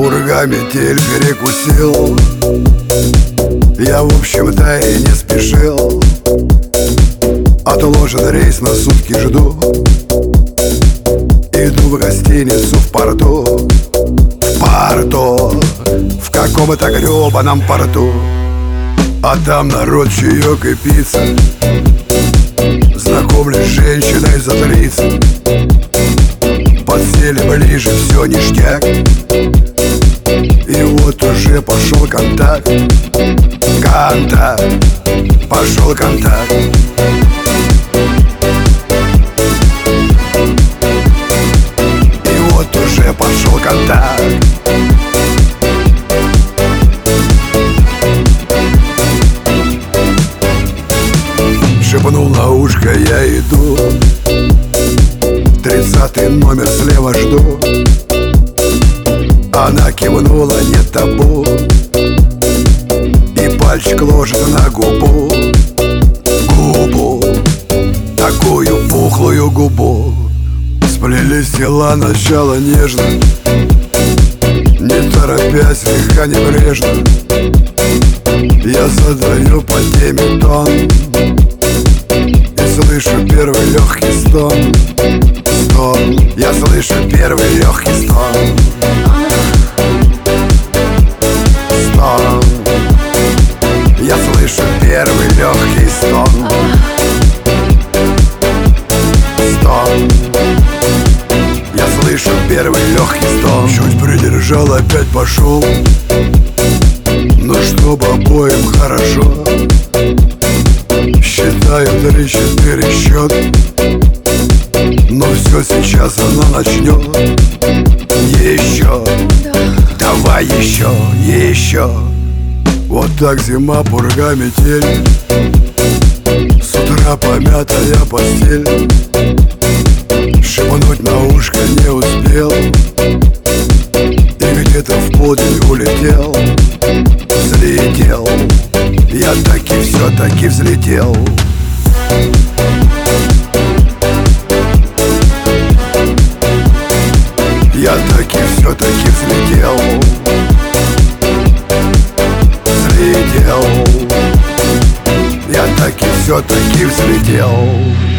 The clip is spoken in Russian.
пурга, метель перекусил. Я, в общем-то, и не спешил. Отложен рейс, на сутки жду. Иду в гостиницу в порту. В порту, в каком-то гребаном порту. А там народ, чаек и пицца. Знакомлюсь с женщиной за 30. Подсели ближе, все ништяк. И вот уже пошел контакт. Контакт, пошел контакт. И вот уже пошел контакт. Шепнул на ушко, я иду. 30-й номер слева жду. Она кивнула, не табу. И пальчик ложит на губу. Губу, такую пухлую губу. Сплелись тела начала нежно, не торопясь, слегка небрежно. Я задаю по теме тон и слышу первый легкий стон. Стон, я слышу первый легкий стон. Стон, я слышу первый легкий стон. Стон, я слышу первый легкий стон. Чуть придержал, опять пошел. Но чтоб обоим хорошо. Считаю 3-4 счет. Но все сейчас она начнет. Еще, давай еще, еще. Вот так зима, пурга, метель. С утра помятая постель. Шепнуть на ушко не успел. И где-то в полдень улетел. Взлетел. Я таки все-таки взлетел. Я таки все-таки взлетел. Взлетел. Я таки все-таки взлетел.